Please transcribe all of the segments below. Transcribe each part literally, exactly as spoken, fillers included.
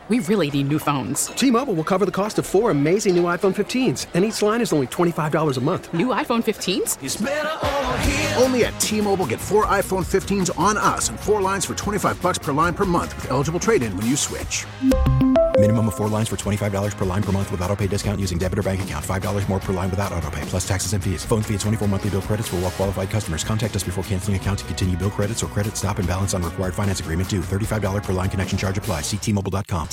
We really need new phones. T-Mobile will cover the cost of four amazing new iPhone fifteens, and each line is only twenty-five dollars a month. New iPhone fifteens? It's better over here. Only at T-Mobile, get four iPhone fifteens on us and four lines for twenty-five dollars per line per month with eligible trade-in when you switch. Minimum of four lines for twenty-five dollars per line per month with autopay discount using debit or bank account. five dollars more per line without autopay, plus taxes and fees. Phone fee at twenty-four monthly bill credits for well-qualified customers. Contact us before canceling account to continue bill credits or credit stop and balance on required finance agreement due. thirty-five dollars per line connection charge applies. See T Mobile dot com.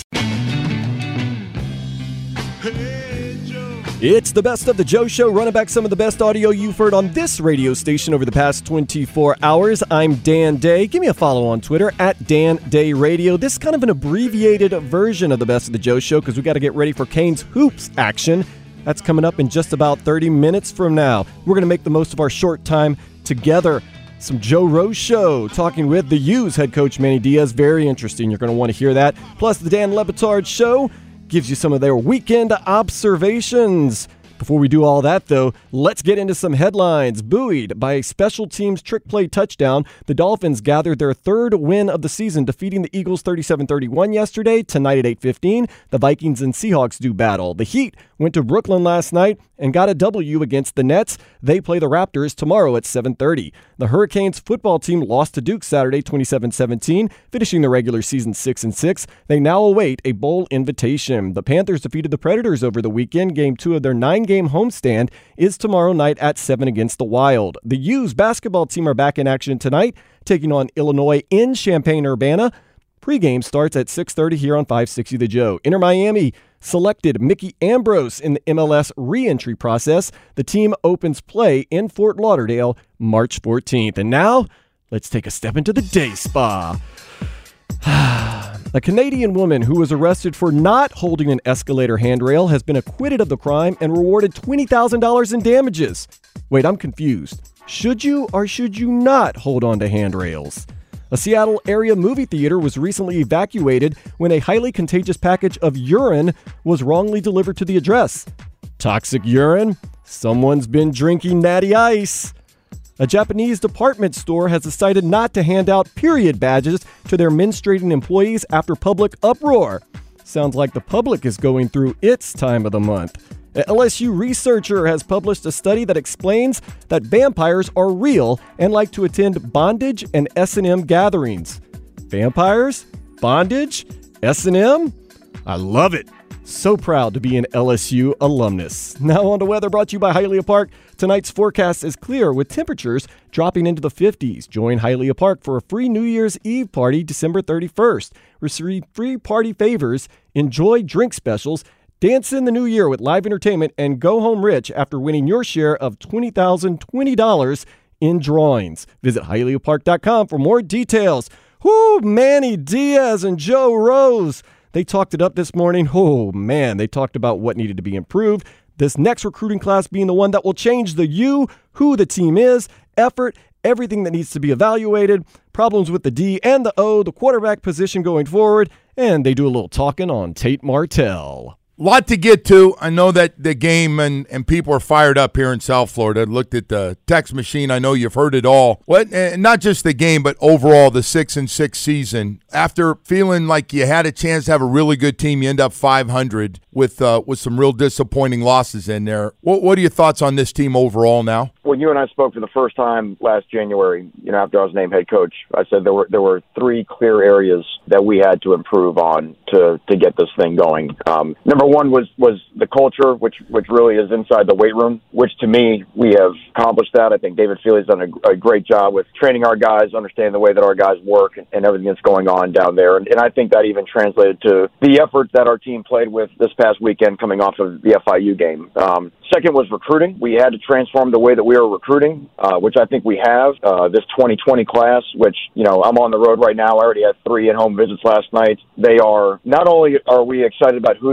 It's the Best of the Joe Show, running back some of the best audio you've heard on this radio station over the past twenty-four hours. I'm Dan Day. Give me a follow on Twitter, at Dan Day Radio. This is kind of an abbreviated version of the Best of the Joe Show because we got to get ready for Canes Hoops action. That's coming up in just about thirty minutes from now. We're going to make the most of our short time together. Some Joe Rose Show, talking with the U's head coach Manny Diaz. Very interesting. You're going to want to hear that. Plus, the Dan Le Batard Show gives you some of their weekend observations. Before we do all that, though, let's get into some headlines. Buoyed by a special teams trick play touchdown, the Dolphins gathered their third win of the season, defeating the Eagles thirty-seven thirty-one yesterday. Tonight at eight fifteen, the Vikings and Seahawks do battle. The Heat went to Brooklyn last night and got a W against the Nets. They play the Raptors tomorrow at seven thirty. The Hurricanes football team lost to Duke Saturday twenty-seven seventeen, finishing the regular season six and six. They now await a bowl invitation. The Panthers defeated the Predators over the weekend. Game two of their nine-game homestand is tomorrow night at seven against the Wild. The U's basketball team are back in action tonight, taking on Illinois in Champaign-Urbana. Pre-game starts at six thirty here on five sixty The Joe. Inter Miami selected Mickey Ambrose in the M L S re-entry process. The team opens play in Fort Lauderdale March fourteenth. And now, let's take a step into the day spa. A Canadian woman who was arrested for not holding an escalator handrail has been acquitted of the crime and rewarded twenty thousand dollars in damages. Wait, I'm confused. Should you or should you not hold on to handrails? A Seattle area movie theater was recently evacuated when a highly contagious package of urine was wrongly delivered to the address. Toxic urine? Someone's been drinking Natty Ice. A Japanese department store has decided not to hand out period badges to their menstruating employees after public uproar. Sounds like the public is going through its time of the month. An L S U researcher has published a study that explains that vampires are real and like to attend bondage and S and M gatherings. Vampires? Bondage? S and M? I love it. So proud to be an L S U alumnus. Now on to weather, brought to you by Hialeah Park. Tonight's forecast is clear with temperatures dropping into the fifties. Join Hialeah Park for a free New Year's Eve party December thirty-first. Receive free party favors, enjoy drink specials, dance in the new year with live entertainment, and go home rich after winning your share of twenty thousand twenty dollars in drawings. Visit Hialeah Park dot com for more details. Whoo, Manny Diaz and Joe Rose. They talked it up this morning. Oh, man, they talked about what needed to be improved. This next recruiting class being the one that will change the U, who the team is, effort, everything that needs to be evaluated, problems with the D and the O, the quarterback position going forward, and they do a little talking on Tate Martell. Lot to get to. I know that the game and, and people are fired up here in South Florida. I looked at the text machine. I know you've heard it all. What? And not just the game, but overall the six and six season. After feeling like you had a chance to have a really good team, you end up five hundred with uh, with some real disappointing losses in there. What, what are your thoughts on this team overall now? When you and I spoke for the first time last January, you know, after I was named head coach, I said there were there were three clear areas that we had to improve on to to get this thing going. Um, number one was was the culture, which which really is inside the weight room, which to me we have accomplished that. I think David Feely's done a, a great job with training our guys, understanding the way that our guys work and, and everything that's going on down there. And, and I think that even translated to the effort that our team played with this past weekend coming off of the F I U game. Um, second was recruiting. We had to transform the way that we were recruiting, uh, which I think we have. Uh, this twenty twenty class, which, you know, I'm on the road right now. I already had three in-home visits last night. They are, not only are we excited about who these guys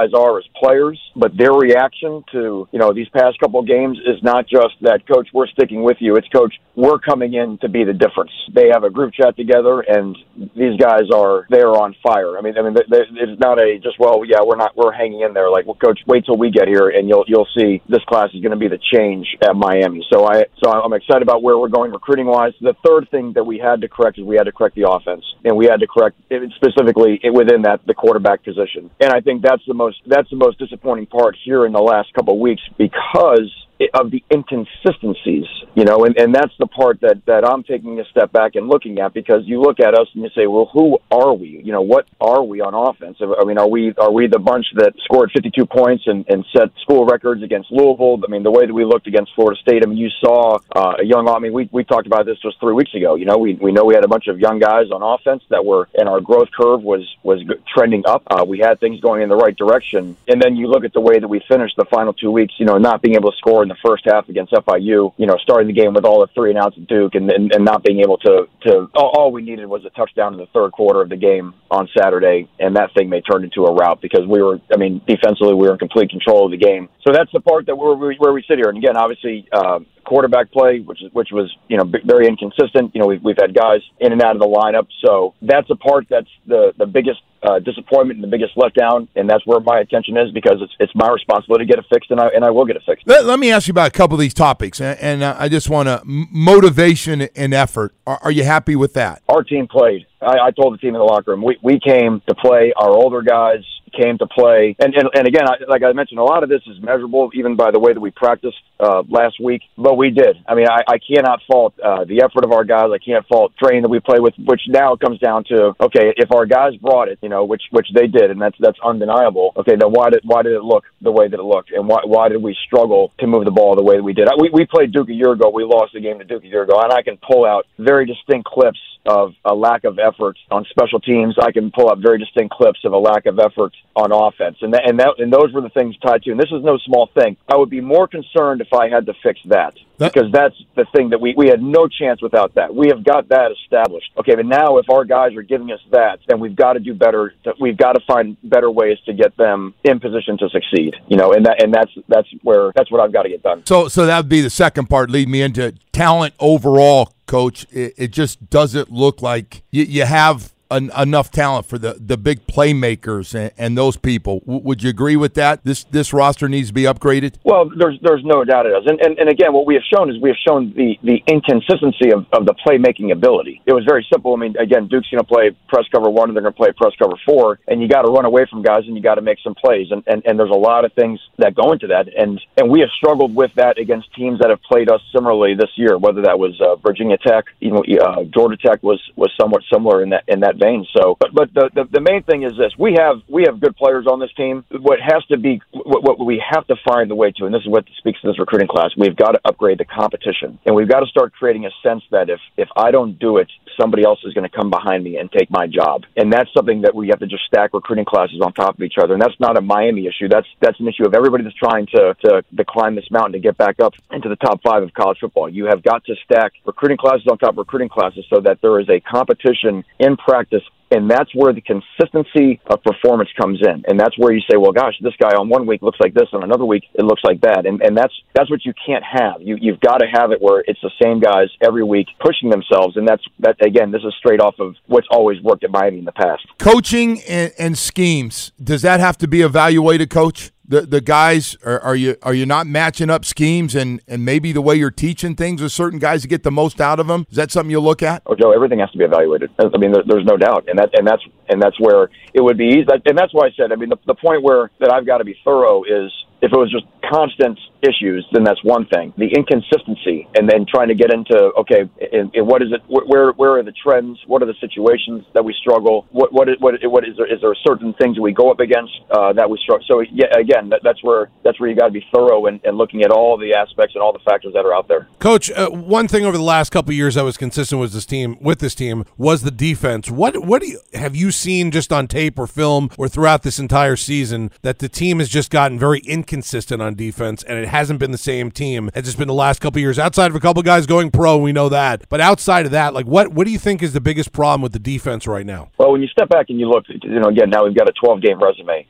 guys are as players, but their reaction to, you know, these past couple of games is not just that, Coach, we're sticking with you. It's, Coach, we're coming in to be the difference. They have a group chat together, and these guys are, they're on fire. I mean, I mean, they, they, it's not a just, well, yeah, we're not, we're hanging in there. Like, well, Coach, wait till we get here, and you'll you'll see this class is going to be the change at Miami. So I, so I'm excited about where we're going recruiting-wise. The third thing that we had to correct is we had to correct the offense, and we had to correct it specifically within that the quarterback position. And I think that's the most that's the most disappointing part here in the last couple of weeks because of the inconsistencies, you know, and, and that's the part that, that I'm taking a step back and looking at, because you look at us and you say, well, who are we? You know, what are we on offense? I mean, are we are we the bunch that scored fifty-two points and, and set school records against Louisville? I mean, the way that we looked against Florida State, I mean, you saw uh, a young, I mean, we, we talked about this just three weeks ago. You know, we we know we had a bunch of young guys on offense that were, and our growth curve was, was trending up. Uh, we had things going in the right direction. And then you look at the way that we finished the final two weeks, you know, not being able to score in the first half against F I U, you know, starting the game with all the three and outs at Duke, and, and, and not being able to, to all, all we needed was a touchdown in the third quarter of the game on Saturday, and that thing may turn into a rout because we were, I mean, defensively we were in complete control of the game. So that's the part that we're, where we sit here. And again, obviously, uh, quarterback play, which is, which was, you know, very inconsistent. You know, we've, we've had guys in and out of the lineup. So that's a part that's the, the biggest uh, disappointment and the biggest letdown. And that's where my attention is, because it's, it's my responsibility to get it fixed, and I, and I will get it fixed. Let, let me ask you about a couple of these topics. And, and uh, I just want to motivation and effort. Are, are you happy with that? Our team played. I, I told the team in the locker room, we, we came to play. Our older guys came to play. And, and, and again, I, like I mentioned, a lot of this is measurable even by the way that we practiced uh, last week. But we did. I mean, I, I cannot fault uh, the effort of our guys. I can't fault training that we play with, which now comes down to, okay, if our guys brought it, you know, which which they did, and that's that's undeniable. Okay, then why did why did it look the way that it looked? And why why did we struggle to move the ball the way that we did? We, we played Duke a year ago. We lost the game to Duke a year ago. And I can pull out very distinct clips of a lack of effort on special teams. I can pull out very distinct clips of a lack of effort on offense. And that, and that, and those were the things tied to, and this is no small thing. I would be more concerned if I had to fix that, that because that's the thing that we, we had no chance without that. We have got that established. Okay, but now if our guys are giving us that, then we've got to do better. We've got to find better ways to get them in position to succeed. You know, and that, and that's, that's where, that's what I've got to get done. So, so that would be the second part, lead me into talent overall, Coach. It, it just doesn't look like you, you have An, enough talent for the, the big playmakers and, and those people. W- would you agree with that? This this roster needs to be upgraded? Well, there's there's no doubt it does. And, and and again, what we have shown is we have shown the, the inconsistency of, of the playmaking ability. It was very simple. I mean, again, Duke's going to play press cover one, and they're going to play press cover four, and you got to run away from guys, and you got to make some plays. And, and and there's a lot of things that go into that. And and we have struggled with that against teams that have played us similarly this year, whether that was uh, Virginia Tech, you know, uh, Georgia Tech was, was somewhat similar in that in that vein. So, but but the, the the main thing is this: we have we have good players on this team. What has to be what, what we have to find the way to, and this is what speaks to this recruiting class. We've got to upgrade the competition, and we've got to start creating a sense that if if I don't do it, somebody else is going to come behind me and take my job. And that's something that we have to just stack recruiting classes on top of each other. And that's not a Miami issue. That's that's an issue of everybody that's trying to, to, to climb this mountain to get back up into the top five of college football. You have got to stack recruiting classes on top of recruiting classes so that there is a competition in practice. And that's where the consistency of performance comes in. And that's where you say, well, gosh, this guy on one week looks like this, on another week it looks like that. And and that's that's what you can't have. You, you've got to have it where it's the same guys every week pushing themselves. And that's, that again, this is straight off of what's always worked at Miami in the past. Coaching and, and schemes, does that have to be evaluated, Coach? The the guys, are, are you are you not matching up schemes and, and maybe the way you're teaching things with certain guys to get the most out of them? Is that something you look at? Oh, Joe, everything has to be evaluated. I mean, there, there's no doubt, and that and that's and that's where it would be easy. And that's why I said, I mean, the, the point where that I've got to be thorough is if it was just constant issues, then that's one thing. The inconsistency, and then trying to get into, okay, and, and what is it? Where where are the trends? What are the situations that we struggle? What what is, what, what is there? Is there certain things that we go up against uh, that we struggle? So yeah, again, that, that's where that's where you got to be thorough and, and looking at all the aspects and all the factors that are out there. Coach, uh, one thing over the last couple of years that was consistent with this team with this team was the defense. What what do you, have you seen just on tape or film or throughout this entire season that the team has just gotten very inconsistent on defense, and it hasn't been the same team? It's just been the last couple of years. Outside of a couple of guys going pro, we know that. But outside of that, like what what do you think is the biggest problem with the defense right now? Well, when you step back and you look, you know, again, now we've got a twelve-game resume.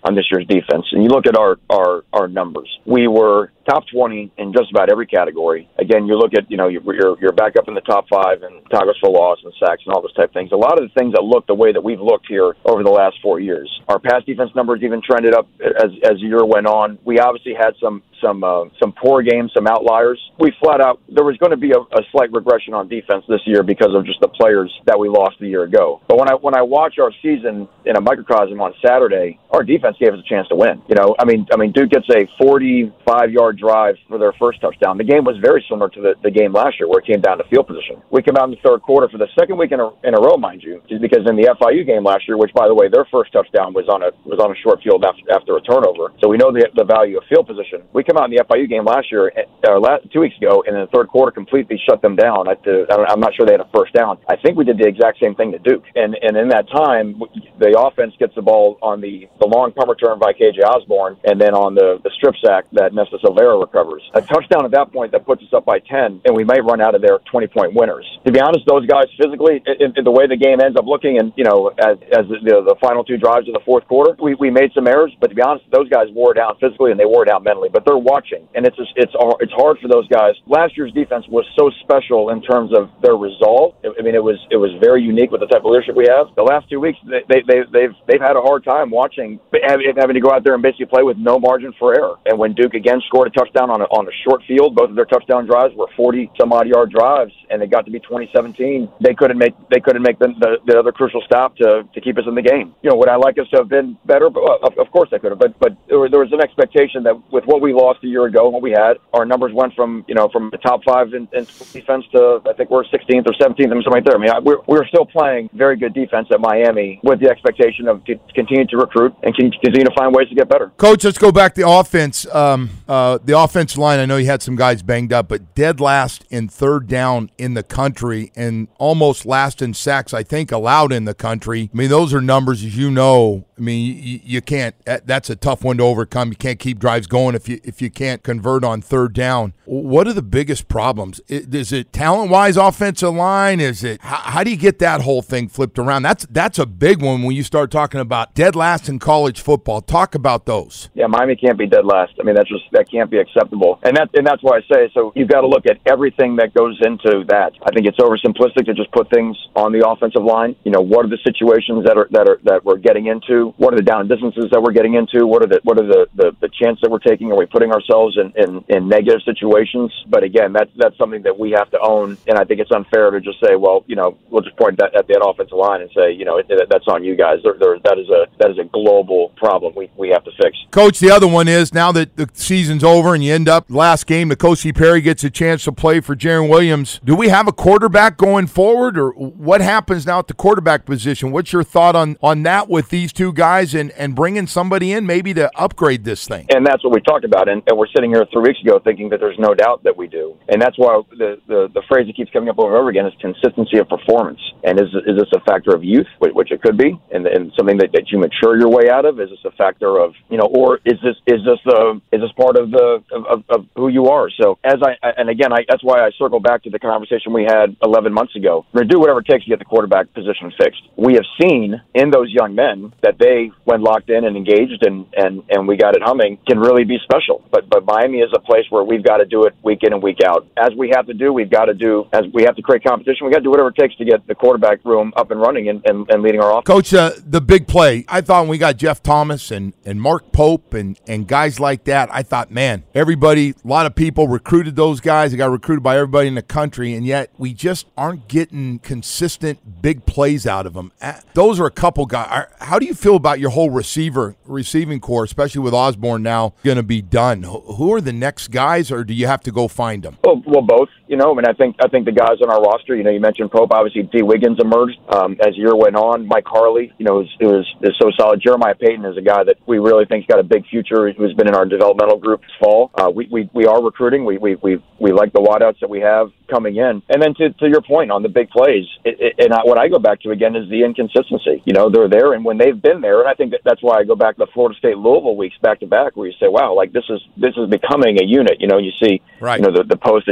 on this year's defense. And you look at our, our, our numbers. We were top twenty in just about every category. Again, you look at, you know, you're, you're back up in the top five and tackles for loss and sacks and all those type of things. A lot of the things that look the way that we've looked here over the last four years. Our pass defense numbers even trended up as, as the year went on. We obviously had some some uh, some poor games, some outliers. We flat out, there was going to be a, a slight regression on defense this year because of just the players that we lost a year ago. But when I when I watch our season in a microcosm on Saturday, our defense gave us a chance to win. You know, I mean, I mean, Duke gets a forty-five yard drive for their first touchdown. The game was very similar to the, the game last year where it came down to field position. We came out in the third quarter for the second week in a, in a row, mind you, because in the F I U game last year, which by the way, their first touchdown was on a was on a short field after, after a turnover. So we know the the value of field position. We come out in the F I U game last year, or last, two weeks ago, and in the third quarter completely shut them down. I, I'm not sure they had a first down. I think we did the exact same thing to Duke. And and in that time, the offense gets the ball on the, the long punt return by K J Osborne, and then on the, the strip sack that Nesta Silvera recovers. A touchdown at that point that puts us up by ten, and we may run out of there twenty-point winners. To be honest, those guys physically, in, in the way the game ends up looking, and, you know, as, as the, the final two drives of the fourth quarter, we, we made some errors, but to be honest, those guys wore down physically and they wore down mentally, but they're watching, and it's just, it's it's hard for those guys. Last year's defense was so special in terms of their resolve. I mean, it was it was very unique with the type of leadership we have. The last two weeks, they, they, they, they've they've had a hard time watching, having to go out there and basically play with no margin for error. And when Duke again scored a touchdown on a, on a short field, both of their touchdown drives were forty some odd yard drives, and it got to be twenty seventeen. They couldn't make they couldn't make the, the, the other crucial stop to, to keep us in the game. You know, would I like us to have been better? But, well, of, of course I could have. But but there, there was an expectation that with what we lost a year ago and what we had, our numbers went from, you know, from the top five in, in defense to, I think we're sixteenth or seventeenth, I mean, something right there. I mean, I, we're, we're still playing very good defense at Miami with the expectation of to continue to recruit and continue to find ways to get better. Coach, let's go back to the offense. Um, uh, the offensive line, I know you had some guys banged up, but dead last in third down in the country and almost last in sacks, I think, allowed in the country. I mean, those are numbers, as you know. I mean, you, you can't – that's a tough one to overcome. You can't keep drives going if you if you can't convert on third down. What are the biggest problems? Is it talent-wise offensive line? Is it how, how do you get that whole thing flipped around? That's that's a big one when you start talking about dead last in college football. Talk about those. Yeah, Miami can't be dead last. I mean, that's just that can't be acceptable, and that and that's why I say so. You've got to look at everything that goes into that. I think it's oversimplistic to just put things on the offensive line. You know, what are the situations that are that are that we're getting into? What are the down distances that we're getting into? What are the what are the the, the chance that we're taking? Are we putting ourselves in, in, in negative situations? But again, that's that's something that we have to own, and I think it's unfair to just say, well, you know, we'll just point that at that offensive line and say, you know, it, it, that's on you guys. There, there, that is a that is a global problem we, we have to fix. Coach, the other one is now that the season's over and you end up last game, N'Kosi Perry gets a chance to play for Jaron Williams. Do we have a quarterback going forward, or what happens now at the quarterback position? What's your thought on, on that with these two guys and, and bringing somebody in maybe to upgrade this thing? And that's what we talked about, and, and we're sitting here three weeks ago thinking that there's no doubt that we do. And that's why the, the, the phrase that keeps coming up over and over again is consistency of performance. And is is this a factor of youth, which it could be, and, and something that, that you mature your way out of? Is this a factor of, you know, or is this is this the is this part of the of, of who you are? So as I and again, I, that's why I circle back to the conversation we had eleven months ago. We're going to do whatever it takes to get the quarterback position fixed. We have seen in those young men that they, when locked in and engaged and, and, and we got it humming, can really be special. But but Miami is a place where we've got to do it week in and week out. As we have to do, we've got to do, as we have to create competition, we got to do whatever it takes to get the quarterback room up and running and, and, and leading our offense. Coach, uh, the big play, I thought when we got Jeff Thomas and, and Mark Pope and, and guys like that, I thought, man, everybody, a lot of people recruited those guys. They got recruited by everybody in the country, and yet we just aren't getting consistent big plays out of them. Those are a couple guys. How do you feel about your whole receiver, receiving core, especially with Osborne now going to be done? Who are the next guys, or do you have to go find them? Well, well, both. You know, I mean, I think I think the guys on our roster. You know, you mentioned Pope. Obviously, D. Wiggins emerged um, as the year went on. Mike Harley, you know, is it was is so solid. Jeremiah Payton is a guy that we really think's got a big future. Who's been in our developmental group this fall. Uh, we, we we are recruiting. We we we we like the wideouts that we have coming in. And then to to your point on the big plays, it, it, and I, what I go back to again is the inconsistency. You know, they're there, and when they've been there, and I think that that's why I go back to the Florida State Louisville weeks back to back, where you say, wow, like this is this is becoming a unit. You know, you see, right. you know, the, the post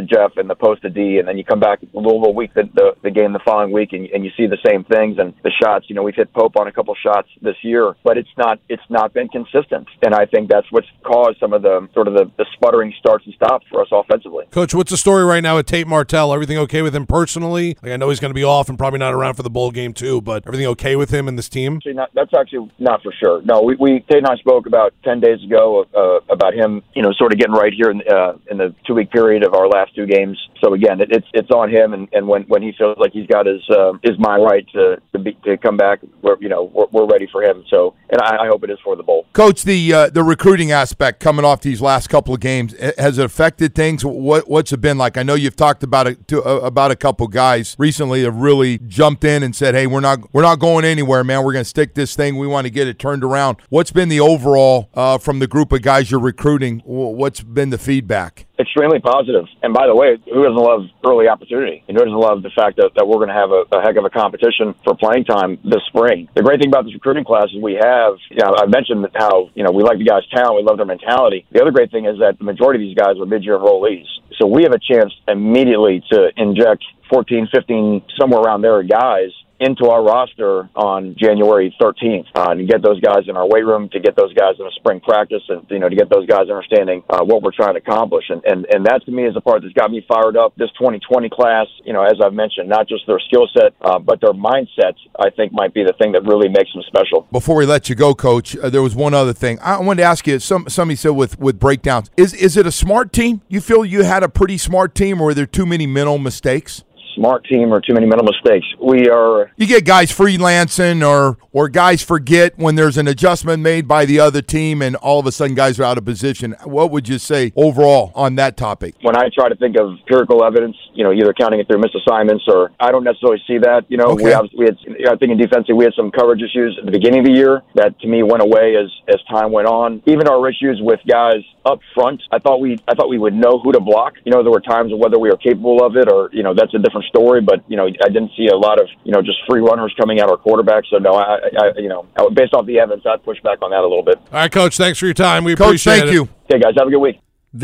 to Jeff and the post to D, and then you come back a little, little week, the, the, the game the following week, and, and you see the same things and the shots. You know, we've hit Pope on a couple shots this year, but it's not it's not been consistent. And I think that's what's caused some of the sort of the, the sputtering starts and stops for us offensively. Coach, what's the story right now with Tate Martell? Everything okay with him personally? Like, I know he's going to be off and probably not around for the bowl game too, but everything okay with him and this team? Actually not, that's actually not for sure. No, we, we Tate and I spoke about ten days ago uh, about him, you know, sort of getting right here in, uh, in the two-week period of our last two games. So again, it, it's it's on him, and, and when, when he feels like he's got his uh, his mind right to to, be, to come back, we're you know we're, we're ready for him. So, and I, I hope it is for the bowl. Coach, the uh, the recruiting aspect coming off these last couple of games, has it affected things? What what's it been like? I know you've talked about it to, uh, about a couple guys recently that really jumped in and said, "Hey, we're not we're not going anywhere, man. We're going to stick this thing. We want to get it turned around." What's been the overall uh, from the group of guys you're recruiting? What's been the feedback? Extremely positive. And by the way, who doesn't love early opportunity? And who doesn't love the fact that, that we're going to have a, a heck of a competition for playing time this spring? The great thing about this recruiting class is we have, you know, I mentioned how, you know, we like the guys' talent, we love their mentality. The other great thing is that the majority of these guys are mid-year enrollees. So we have a chance immediately to inject fourteen, fifteen, somewhere around there guys into our roster on January thirteenth, uh, and get those guys in our weight room, to get those guys in a spring practice, and you know, to get those guys understanding uh, what we're trying to accomplish. And, and and that to me is the part that's got me fired up. This twenty twenty class, you know, as I've mentioned, not just their skill set, uh, but their mindset, I think might be the thing that really makes them special. Before we let you go, Coach, uh, there was one other thing I wanted to ask you. Some somebody said with with breakdowns, is is it a smart team? You feel you had a pretty smart team, or were there too many mental mistakes? Smart team or too many mental mistakes. We are. You get guys freelancing, or or guys forget when there's an adjustment made by the other team, and all of a sudden guys are out of position. What would you say overall on that topic? When I try to think of empirical evidence, you know, either counting it through missed assignments, or I don't necessarily see that. You know, okay. we have we had. I think in defensive we had some coverage issues at the beginning of the year that to me went away as as time went on. Even our issues with guys up front, I thought we I thought we would know who to block. You know, there were times of whether we were capable of it, or you know, that's a different story, but you know, I didn't see a lot of, you know, just free runners coming at our quarterback. So no, I, I you know, based off the evidence, I'd push back on that a little bit. All right, Coach, thanks for your time. We Coach, appreciate thank it. you. Okay, guys, have a good week.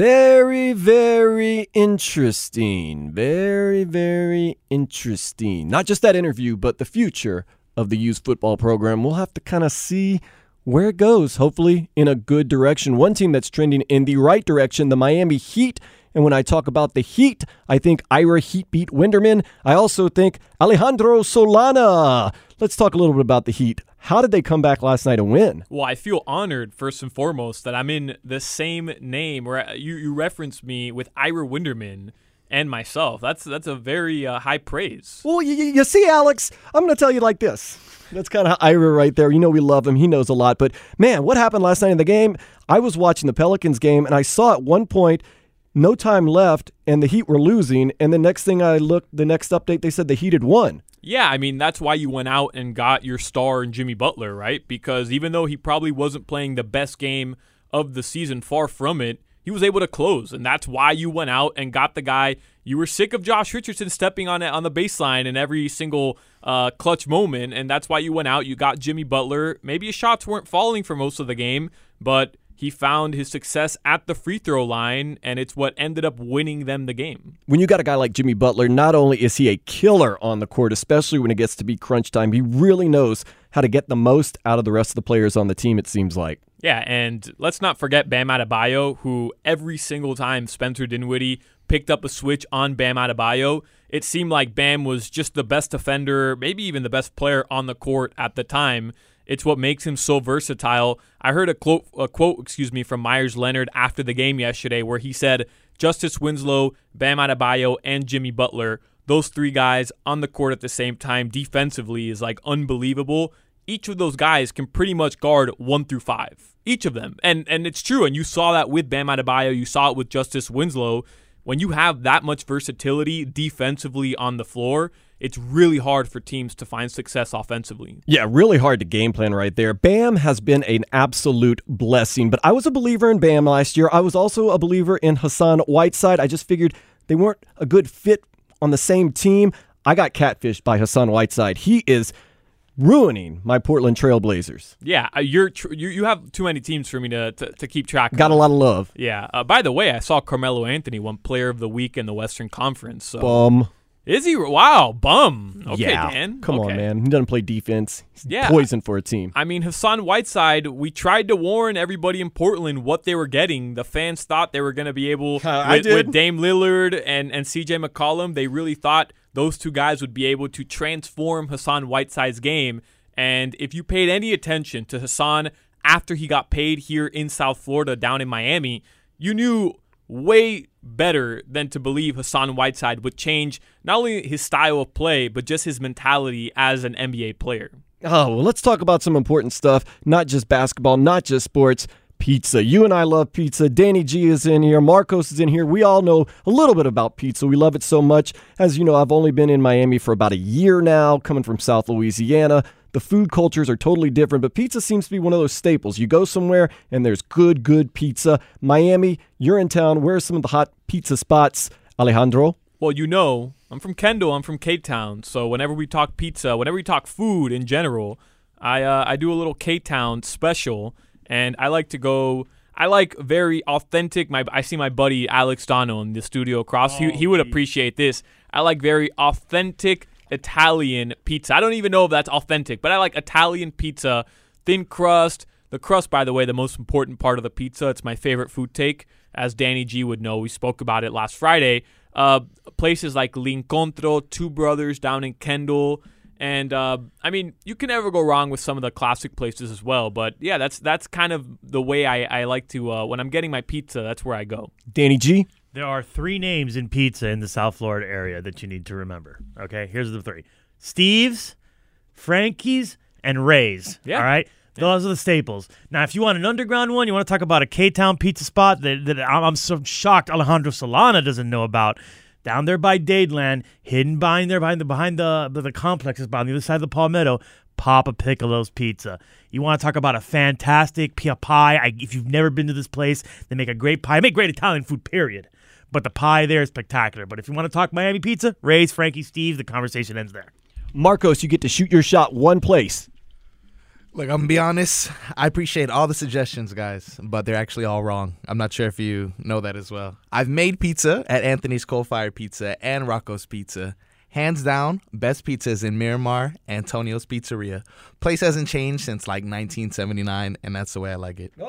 Very, very interesting. Very, very interesting. Not just that interview, but the future of the youth football program. We'll have to kind of see where it goes, hopefully in a good direction. One team that's trending in the right direction, the Miami Heat. And when I talk about the Heat, I think Ira Heat beat Winderman. I also think Alejandro Solana. Let's talk a little bit about the Heat. How did they come back last night and win? Well, I feel honored, first and foremost, that I'm in the same name where you, you referenced me with Ira Winderman and myself. That's that's a very uh, high praise. Well, you, you see, Alex, I'm going to tell you like this. That's kind of Ira right there. You know we love him. He knows a lot. But, man, what happened last night in the game? I was watching the Pelicans game, and I saw at one point no time left, and the Heat were losing. And the next thing I looked, the next update, they said the Heat had won. Yeah, I mean, that's why you went out and got your star in Jimmy Butler, right? Because even though he probably wasn't playing the best game of the season, far from it, he was able to close. And that's why you went out and got the guy. You were sick of Josh Richardson stepping on it on the baseline in every single uh, clutch moment. And that's why you went out. You got Jimmy Butler. Maybe his shots weren't falling for most of the game, but he found his success at the free throw line, and it's what ended up winning them the game. When you got a guy like Jimmy Butler, not only is he a killer on the court, especially when it gets to be crunch time, he really knows how to get the most out of the rest of the players on the team, it seems like. Yeah, and let's not forget Bam Adebayo, who every single time Spencer Dinwiddie picked up a switch on Bam Adebayo, it seemed like Bam was just the best defender, maybe even the best player on the court at the time. It's what makes him so versatile. I heard a quote, a quote, excuse me, from Myers Leonard after the game yesterday where he said, Justice Winslow, Bam Adebayo, and Jimmy Butler, those three guys on the court at the same time defensively is like unbelievable. Each of those guys can pretty much guard one through five. Each of them. And and it's true. And you saw that with Bam Adebayo. You saw it with Justice Winslow. When you have that much versatility defensively on the floor, it's really hard for teams to find success offensively. Yeah, really hard to game plan right there. Bam has been an absolute blessing, but I was a believer in Bam last year. I was also a believer in Hassan Whiteside. I just figured they weren't a good fit on the same team. I got catfished by Hassan Whiteside. He is ruining my Portland Trailblazers. Yeah, uh, you're tr- you you have too many teams for me to to, to keep track of. Got a lot of love. Yeah. Uh, by the way, I saw Carmelo Anthony won Player of the Week in the Western Conference. So. Bum. Is he? Wow, bum. Okay, yeah. Dan. Come okay. on, man. He doesn't play defense. He's yeah. poison for a team. I mean, Hassan Whiteside, we tried to warn everybody in Portland what they were getting. The fans thought they were going to be able, uh, with, with Dame Lillard and, and C J McCollum, they really thought those two guys would be able to transform Hassan Whiteside's game. And if you paid any attention to Hassan after he got paid here in South Florida, down in Miami, you knew way better than to believe Hassan Whiteside would change not only his style of play, but just his mentality as an N B A player. Oh, well, let's talk about some important stuff, not just basketball, not just sports. Pizza. You and I love pizza. Danny G is in here. Marcos is in here. We all know a little bit about pizza. We love it so much. As you know, I've only been in Miami for about a year now, coming from South Louisiana. The food cultures are totally different, but pizza seems to be one of those staples. You go somewhere and there's good, good pizza. Miami, you're in town. Where are some of the hot pizza spots, Alejandro? Well, you know, I'm from Kendall. I'm from K-Town. So whenever we talk pizza, whenever we talk food in general, I uh, I do a little K-Town special. And I like to go, I like very authentic, my I see my buddy Alex Dono in the studio across, oh, he, he would appreciate this. I like very authentic Italian pizza. I don't even know if that's authentic, but I like Italian pizza, thin crust. The crust, by the way, the most important part of the pizza. It's my favorite food take. As Danny G would know, we spoke about it last Friday. Uh, places like L'Incontro, Two Brothers down in Kendall. And, uh, I mean, you can never go wrong with some of the classic places as well. But, yeah, that's that's kind of the way I, I like to, uh, when I'm getting my pizza, that's where I go. Danny G? There are three names in pizza in the South Florida area that you need to remember. Okay, here's the three. Steve's, Frankie's, and Ray's. Yeah. All right? Those are the staples. Now, if you want an underground one, you want to talk about a K-Town pizza spot that, that I'm, I'm so shocked Alejandro Solana doesn't know about. Down there by Dadeland, hidden behind there, behind the behind the, the the complexes, by on the other side of the Palmetto, Papa Piccolo's Pizza. You want to talk about a fantastic pie? I, if you've never been to this place, they make a great pie. They make great Italian food, period. But the pie there is spectacular. But if you want to talk Miami pizza, Ray's, Frankie, Steve, the conversation ends there. Marcos, you get to shoot your shot one place. Look, I'm going to be honest. I appreciate all the suggestions, guys, but they're actually all wrong. I'm not sure if you know that as well. I've made pizza at Anthony's Coal Fire Pizza and Rocco's Pizza. Hands down, best pizza is in Miramar, Antonio's Pizzeria. Place hasn't changed since like nineteen seventy-nine, and that's the way I like it.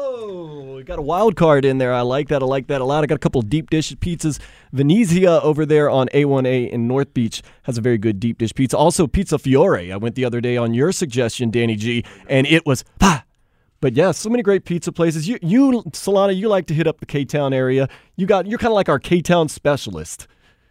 Oh, we got a wild card in there. I like that. I like that a lot. I got a couple deep dish pizzas. Venezia over there on A one A in North Beach has a very good deep dish pizza. Also, Pizza Fiore. I went the other day on your suggestion, Danny G, and it was pa. But yeah, so many great pizza places. You, you, Solana, you like to hit up the K-Town area. You got, you're kind of like our K-Town specialist.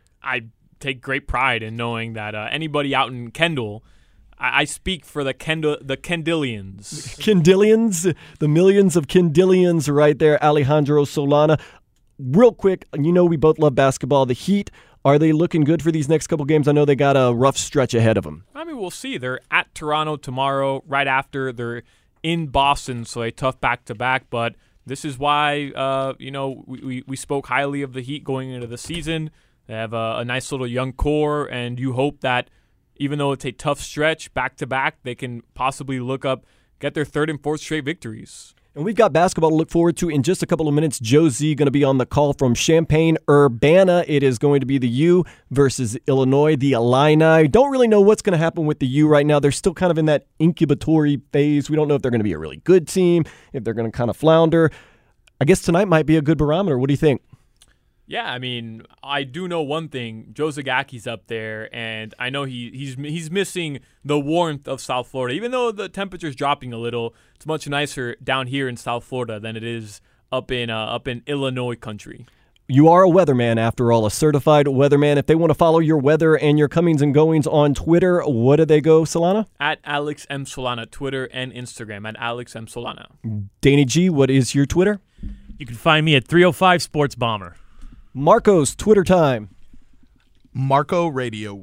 I take great pride in knowing that uh, anybody out in Kendall, I, I speak for the Kendall, the Kendillians. Kendillians, the millions of Kendillians right there, Alejandro Solana. Real quick, you know we both love basketball. The Heat, are they looking good for these next couple games? I know they got a rough stretch ahead of them. I mean, we'll see. They're at Toronto tomorrow. Right after, they're in Boston, so a tough back-to-back. But this is why, uh, you know, we, we, we spoke highly of the Heat going into the season. They have a, a nice little young core, and you hope that even though it's a tough stretch back-to-back, they can possibly look up, get their third and fourth straight victories. And we've got basketball to look forward to in just a couple of minutes. Joe Z going to be on the call from Champaign-Urbana. It is going to be the U versus Illinois, the Illini. Don't really know what's going to happen with the U right now. They're still kind of in that incubatory phase. We don't know if they're going to be a really good team, if they're going to kind of flounder. I guess tonight might be a good barometer. What do you think? Yeah, I mean, I do know one thing. Joe Zagaki's up there, and I know he he's he's missing the warmth of South Florida. Even though the temperature's dropping a little, it's much nicer down here in South Florida than it is up in uh, up in Illinois country. You are a weatherman, after all, a certified weatherman. If they want to follow your weather and your comings and goings on Twitter, what do they go, Solana? At Alex M. Solana, Twitter and Instagram, at Alex M. Solana. Danny G, what is your Twitter? You can find me at three oh five Sports Bomber. Marcos, Twitter time. Marco Radio.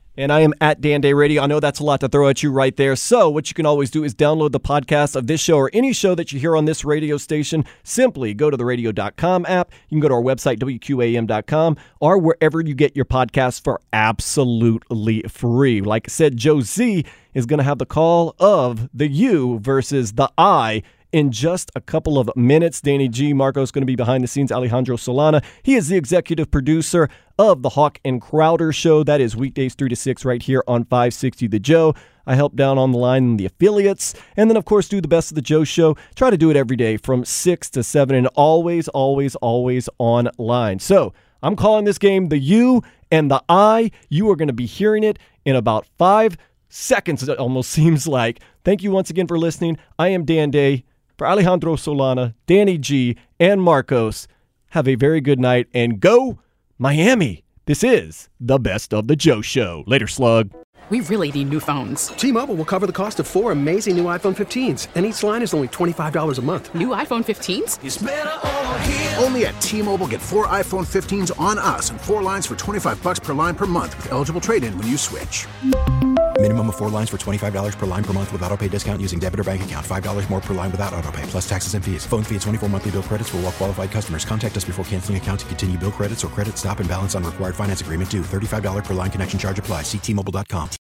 And I am at Dan Day Radio. I know that's a lot to throw at you right there. So what you can always do is download the podcast of this show or any show that you hear on this radio station. Simply go to the radio dot com app. You can go to our website, W Q A M dot com, or wherever you get your podcasts for absolutely free. Like I said, Joe Z is going to have the call of the you versus the I in just a couple of minutes. Danny G. Marco's going to be behind the scenes. Alejandro Solana. He is the executive producer of the Hawk and Crowder Show. That is weekdays three to six right here on five sixty The Joe. I help down on the line in the affiliates. And then, of course, do the Best of the Joe Show. Try to do it every day from six to seven and always, always, always online. So I'm calling this game the you and the I. You are going to be hearing it in about five seconds, it almost seems like. Thank you once again for listening. I am Dan Day. For Alejandro Solana, Danny G, and Marcos, have a very good night and go Miami. This is the Best of the Joe Show. Later, slug. We really need new phones. T-Mobile will cover the cost of four amazing new iPhone fifteens, and each line is only twenty-five dollars a month. New iPhone fifteens? It's better over here. Only at T-Mobile, get four iPhone fifteens on us and four lines for twenty-five bucks per line per month with eligible trade-in when you switch. Minimum of four lines for twenty-five dollars per line per month with autopay discount using debit or bank account. five dollars more per line without autopay, plus taxes and fees. Phone fee at twenty-four monthly bill credits for well-qualified customers. Contact us before canceling account to continue bill credits or credit stop and balance on required finance agreement due. thirty-five dollars per line connection charge applies. See T Mobile dot com.